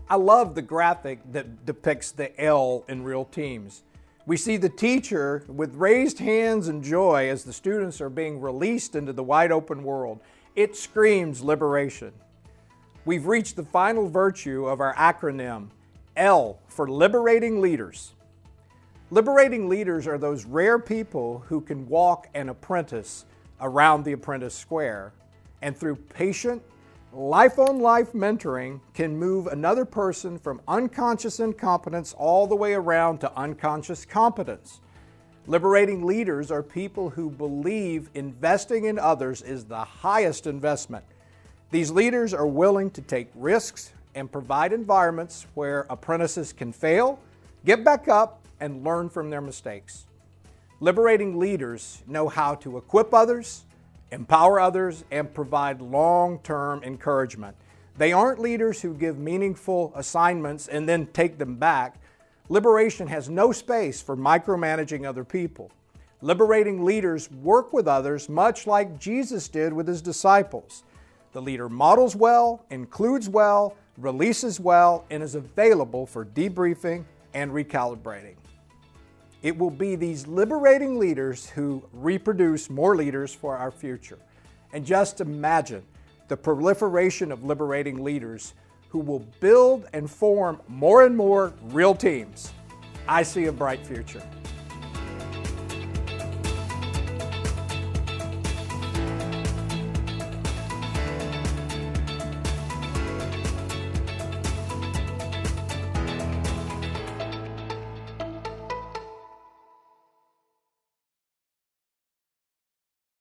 I love the graphic that depicts the L in real teams. We see the teacher with raised hands and joy as the students are being released into the wide open world. It screams liberation. We've reached the final virtue of our acronym, L for Liberating Leaders. Liberating leaders are those rare people who can walk an apprentice around the apprentice square, and through patient, life-on-life mentoring can move another person from unconscious incompetence all the way around to unconscious competence. Liberating leaders are people who believe investing in others is the highest investment. These leaders are willing to take risks and provide environments where apprentices can fail, get back up, and learn from their mistakes. Liberating leaders know how to equip others, empower others, and provide long-term encouragement. They aren't leaders who give meaningful assignments and then take them back. Liberation has no space for micromanaging other people. Liberating leaders work with others much like Jesus did with his disciples. The leader models well, includes well, releases well, and is available for debriefing and recalibrating. It will be these liberating leaders who reproduce more leaders for our future. And just imagine the proliferation of liberating leaders who will build and form more and more real teams. I see a bright future.